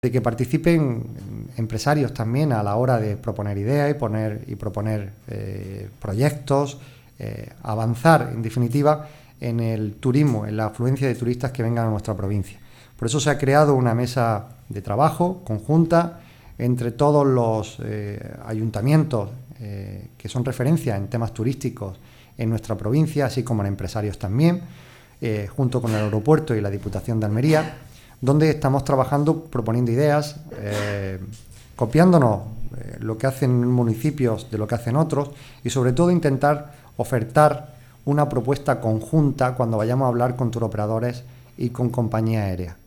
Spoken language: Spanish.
de que participen empresarios también a la hora de proponer ideas y proponer proyectos, avanzar, en definitiva, en el turismo, en la afluencia de turistas que vengan a nuestra provincia. Por eso se ha creado una mesa de trabajo conjunta entre todos los ayuntamientos que son referencia en temas turísticos en nuestra provincia, así como en empresarios también, junto con el aeropuerto y la Diputación de Almería, donde estamos trabajando, proponiendo ideas, copiándonos lo que hacen municipios de lo que hacen otros y sobre todo intentar ofertar una propuesta conjunta cuando vayamos a hablar con turoperadores y con compañías aéreas.